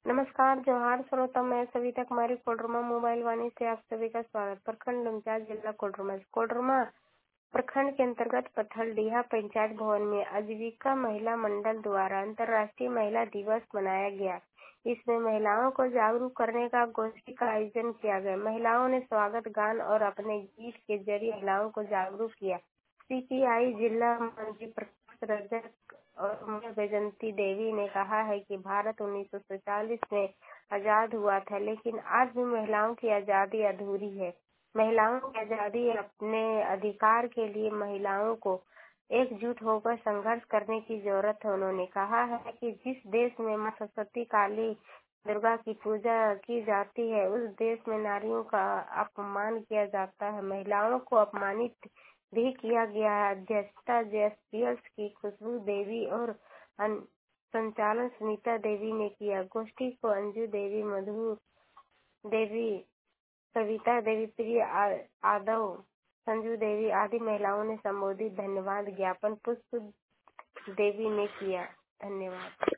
नमस्कार, जोहार श्रोता। मैं सविता कुमारी कोडरमा मोबाइल वाणी से आप सभी का स्वागत। प्रखंड उनचास, जिला कोडरमा प्रखंड के अंतर्गत पथलडीहा पंचायत भवन में आजीविका महिला मंडल द्वारा अंतर्राष्ट्रीय महिला दिवस मनाया गया। इसमें महिलाओं को जागरूक करने का गोष्ठी का आयोजन किया गया। महिलाओं ने स्वागत गान और अपने गीत के जरिए महिलाओं को जागरूक किया। सीपीआई जिला मंत्री प्रकाश रजक और वैजंती देवी ने कहा है कि भारत 1947 में आजाद हुआ था, लेकिन आज भी महिलाओं की आजादी अधूरी है। महिलाओं की आजादी अपने अधिकार के लिए महिलाओं को एकजुट होकर संघर्ष करने की जरूरत है। उन्होंने कहा है कि जिस देश में मां सरस्वती, काली, दुर्गा की पूजा की जाती है, उस देश में नारियों का अपमान किया जाता है। महिलाओं को अपमानित भी किया गया है। अध्यक्षता जेएसपीएल की खुशबू देवी और संचालन सुनीता देवी ने किया। गोष्ठी को अंजू देवी, मधु देवी, सविता देवी, प्रिय यादव, संजू देवी आदि महिलाओं ने संबोधित। धन्यवाद ज्ञापन पुष्प देवी ने किया। धन्यवाद।